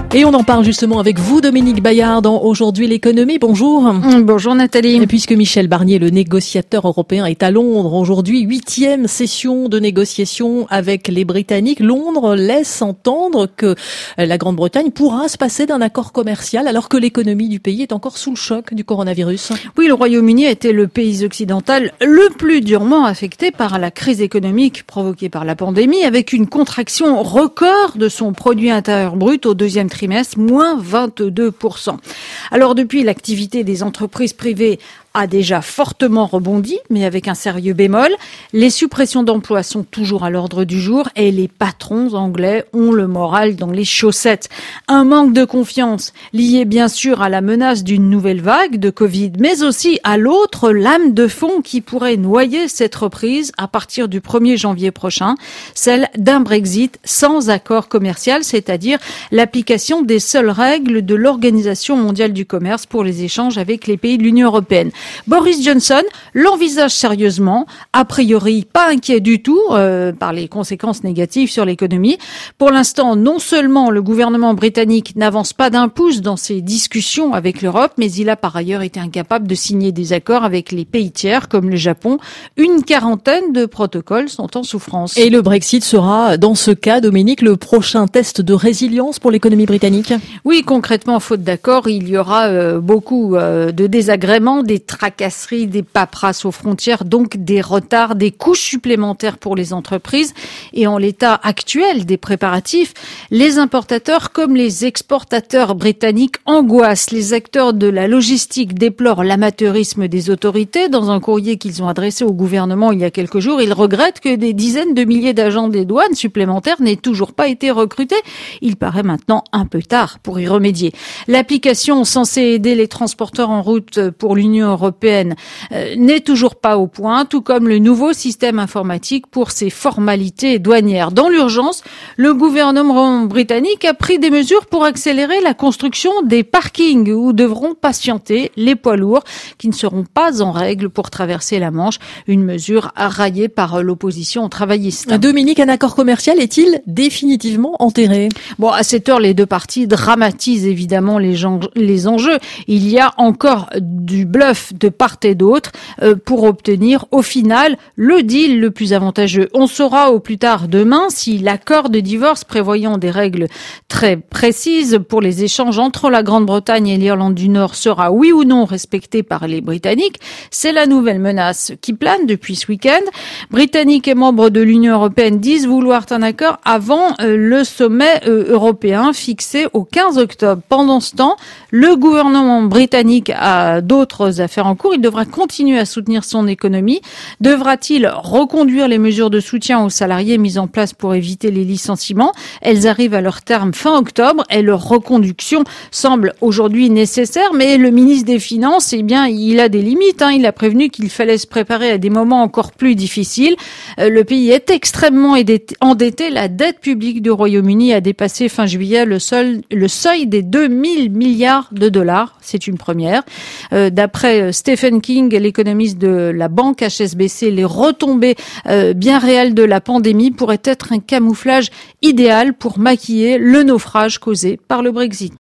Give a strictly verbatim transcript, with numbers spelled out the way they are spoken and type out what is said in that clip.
Et on en parle justement avec vous, Dominique Bayard, dans Aujourd'hui l'économie. Bonjour. Bonjour Nathalie. Et puisque Michel Barnier, le négociateur européen, est à Londres aujourd'hui, huitième session de négociation avec les Britanniques, Londres laisse entendre que la Grande-Bretagne pourra se passer d'un accord commercial alors que l'économie du pays est encore sous le choc du coronavirus. Oui, le Royaume-Uni a été le pays occidental le plus durement affecté par la crise économique provoquée par la pandémie, avec une contraction record de son produit intérieur brut au deuxième trimestre, moins vingt-deux pour cent. Alors depuis, l'activité des entreprises privées a déjà fortement rebondi, mais avec un sérieux bémol. Les suppressions d'emplois sont toujours à l'ordre du jour et les patrons anglais ont le moral dans les chaussettes. Un manque de confiance lié bien sûr à la menace d'une nouvelle vague de Covid, mais aussi à l'autre lame de fond qui pourrait noyer cette reprise à partir du premier janvier prochain, celle d'un Brexit sans accord commercial, c'est-à-dire l'application des seules règles de l'Organisation mondiale du commerce pour les échanges avec les pays de l'Union européenne. Boris Johnson l'envisage sérieusement, a priori pas inquiet du tout euh, par les conséquences négatives sur l'économie. Pour l'instant, non seulement le gouvernement britannique n'avance pas d'un pouce dans ses discussions avec l'Europe, mais il a par ailleurs été incapable de signer des accords avec les pays tiers comme le Japon. Une quarantaine de protocoles sont en souffrance. Et le Brexit sera, dans ce cas, Dominique, le prochain test de résilience pour l'économie britannique? Oui, concrètement, faute d'accord, il y aura euh, beaucoup euh, de désagréments, des tracasseries, des paperasses aux frontières, donc des retards, des coûts supplémentaires pour les entreprises. Et en l'état actuel des préparatifs, les importateurs comme les exportateurs britanniques angoissent. Les acteurs de la logistique déplorent l'amateurisme des autorités. Dans un courrier qu'ils ont adressé au gouvernement il y a quelques jours, ils regrettent que des dizaines de milliers d'agents des douanes supplémentaires n'aient toujours pas été recrutés. Il paraît maintenant un peu tard pour y remédier. L'application censée aider les transporteurs en route pour l'Union européenne euh, n'est toujours pas au point, tout comme le nouveau système informatique pour ses formalités douanières. Dans l'urgence, le gouvernement britannique a pris des mesures pour accélérer la construction des parkings où devront patienter les poids lourds qui ne seront pas en règle pour traverser la Manche, une mesure raillée par l'opposition travailliste. Dominique, un accord commercial est-il définitivement enterré? Bon, à cette heure, les deux parties dramatisent évidemment les, gens, les enjeux. Il y a encore du bluff de part et d'autre euh, pour obtenir au final le deal le plus avantageux. On saura au plus tard demain si l'accord de divorce prévoyant des règles très précises pour les échanges entre la Grande-Bretagne et l'Irlande du Nord sera oui ou non respecté par les Britanniques. C'est la nouvelle menace qui plane depuis ce week-end. Britanniques et membres de l'Union européenne disent vouloir un accord avant euh, le sommet euh, européen fixé au quinze octobre. Pendant ce temps, le gouvernement britannique a d'autres affaires en cours. Il devra continuer à soutenir son économie. Devra-t-il reconduire les mesures de soutien aux salariés mises en place pour éviter les licenciements? Elles arrivent à leur terme fin octobre et leur reconduction semble aujourd'hui nécessaire. Mais le ministre des Finances, eh bien, il a des limites. Hein. Il a prévenu qu'il fallait se préparer à des moments encore plus difficiles. Euh, le pays est extrêmement endetté. La dette publique du Royaume-Uni a dépassé fin juillet le seuil, le seuil des deux mille milliards de dollars. C'est une première. Euh, d'après Stephen King, l'économiste de la banque H S B C, les retombées euh, bien réelles de la pandémie pourraient être un camouflage idéal pour maquiller le naufrage causé par le Brexit.